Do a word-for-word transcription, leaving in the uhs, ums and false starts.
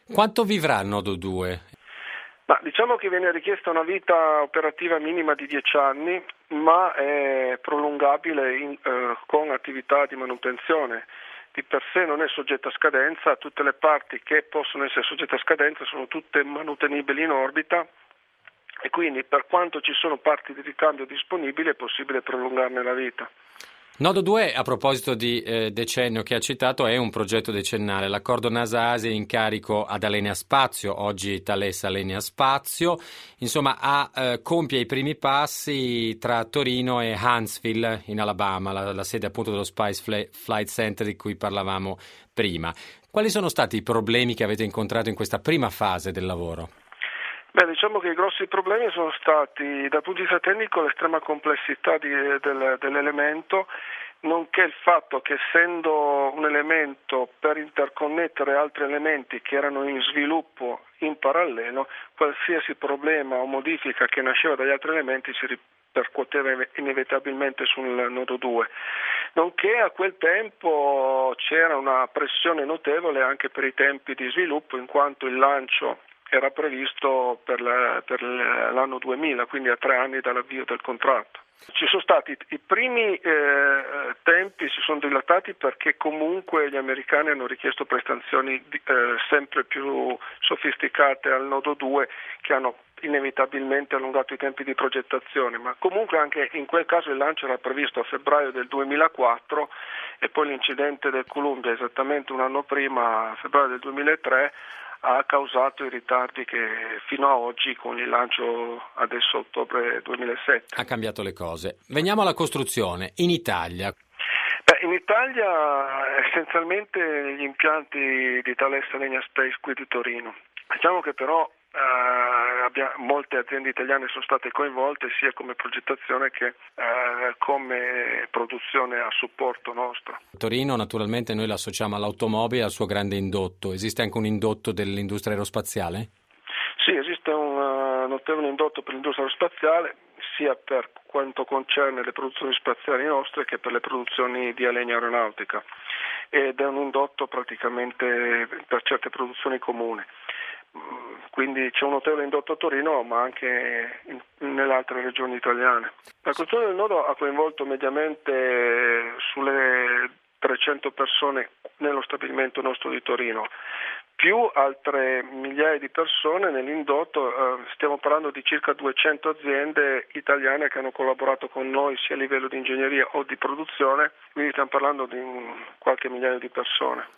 Quanto vivrà il Nodo due? Ma diciamo che viene richiesta una vita operativa minima di dieci anni, ma è prolungabile in, eh, con attività di manutenzione. Di per sé non è soggetta a scadenza, tutte le parti che possono essere soggette a scadenza sono tutte manutenibili in orbita e quindi per quanto ci sono parti di ricambio disponibili è possibile prolungarne la vita. Nodo due, a proposito di eh, decennio che ha citato, è un progetto decennale. L'accordo NASA-Asia è in carico ad Alenia Spazio, oggi Thales Alenia Spazio. Insomma, ha, eh, compie i primi passi tra Torino e Huntsville, in Alabama, la, la sede appunto dello Space Flight Center di cui parlavamo prima. Quali sono stati i problemi che avete incontrato in questa prima fase del lavoro? Beh, diciamo che i grossi problemi sono stati, dal punto di vista tecnico, l'estrema complessità di, del, dell'elemento, nonché il fatto che essendo un elemento per interconnettere altri elementi che erano in sviluppo in parallelo, qualsiasi problema o modifica che nasceva dagli altri elementi si ripercuoteva inevitabilmente sul nodo due. Nonché a quel tempo c'era una pressione notevole anche per i tempi di sviluppo, in quanto il lancio era previsto per, la, per l'anno duemila, quindi a tre anni dall'avvio del contratto. Ci sono stati i primi eh, tempi si sono dilatati perché comunque gli americani hanno richiesto prestazioni eh, sempre più sofisticate al nodo due che hanno inevitabilmente allungato i tempi di progettazione, ma comunque anche in quel caso il lancio era previsto a febbraio del duemilaquattro e poi l'incidente del Columbia esattamente un anno prima, a febbraio del duemilatré, ha causato i ritardi che fino a oggi con il lancio adesso ottobre duemilasette. Ha cambiato le cose. Veniamo alla costruzione. In Italia. Beh, in Italia essenzialmente gli impianti di Thales Alenia Space qui di Torino. Diciamo che però eh, abbiamo, molte aziende italiane sono state coinvolte sia come progettazione che eh, come produzione a supporto nostro. Torino naturalmente noi la associamo all'automobile e al suo grande indotto. Esiste anche un indotto dell'industria aerospaziale? Sì, esiste un uh, notevole indotto per l'industria aerospaziale sia per quanto concerne le produzioni spaziali nostre che per le produzioni di Alenia Aeronautica ed è un indotto praticamente per certe produzioni comuni. Quindi c'è un notevole indotto a Torino ma anche in, nelle altre regioni italiane. La costruzione del nodo ha coinvolto mediamente sulle trecento persone nello stabilimento nostro di Torino, più altre migliaia di persone nell'indotto, eh, stiamo parlando di circa duecento aziende italiane che hanno collaborato con noi sia a livello di ingegneria o di produzione, quindi stiamo parlando di qualche migliaio di persone.